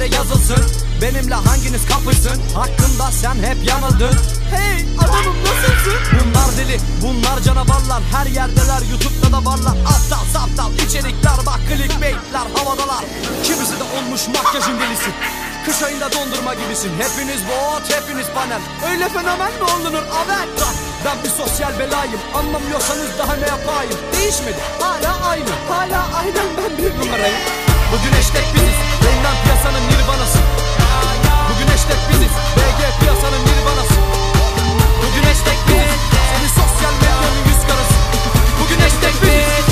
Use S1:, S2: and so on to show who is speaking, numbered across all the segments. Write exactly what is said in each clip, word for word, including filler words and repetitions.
S1: deftere yazılsın. Benimle hanginiz kapışsın? Hakkımda sen hep yanıldın. Hey adamım nasılsın? Bunlar deli, bunlar canavarlar. Her yerdeler, YouTube'da da varlar. Aptal saptal içerikler, bak clickbaitler havadalar. Kimisi de olmuş makyajın delisi. Kış ayında dondurma gibisin. Hepiniz bot, hepiniz panel. Öyle fenomen mi olunur avel? Ben bir sosyal belayım. Anlamıyorsanız daha ne yapayım? Değişmedi, hala aynı. Hala aynen ben bir numarayım. Bugün hashtag biziz, Reynmen piyasanın nirvanası. Bugün hashtag biziz, B G piyasanın nirvanası. Bugün hashtag biziz, senin sosyal medyanın yüz karası. Bugün hashtag biziz.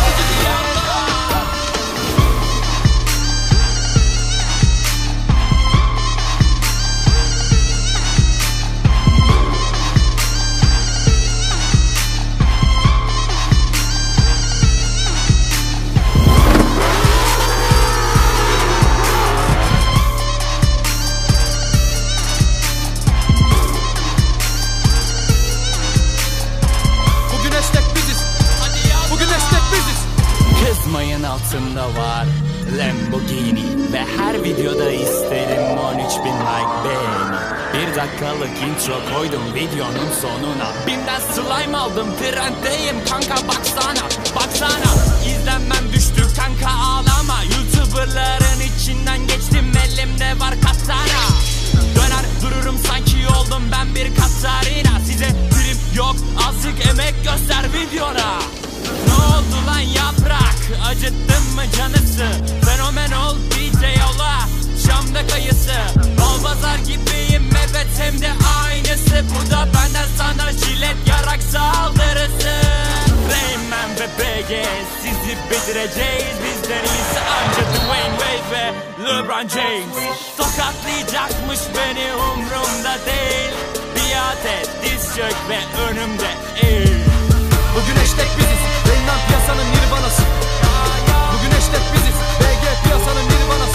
S2: Kızmayın altında var Lamborghini ve her videoda isterim on üç bin like beğeni. Bir dakikalık intro koydum videonun sonuna. Bim'den slime aldım, trenddeyim kanka baksana. Baksana izlenmem düştü kanka ağlama. YouTuberların içinden geçtim, elimde var katana. Döner dururum sanki oldum ben bir Katarina. Size prim yok, azıcık emek göster videona. Ne oldu lan yaprak, acıttın mı canısı? Fenomen ol D J yola, Şam'da kayısı. Bal pazar gibiyim evet hem de aynısı. Bu da benden sana jilet yarak saldırısı. Reynmen ve B G sizi bitireceğiz. Bizden iyisi anca Dwayne Wade ve LeBron James. Tokatlayacakmış beni umrumda değil. Biat et diz çök ve önümde eğil.
S1: Bugün hashtag biziz, Reynmen piyasanın nirvanası. Bugün hashtag biziz, B G piyasanın nirvanası.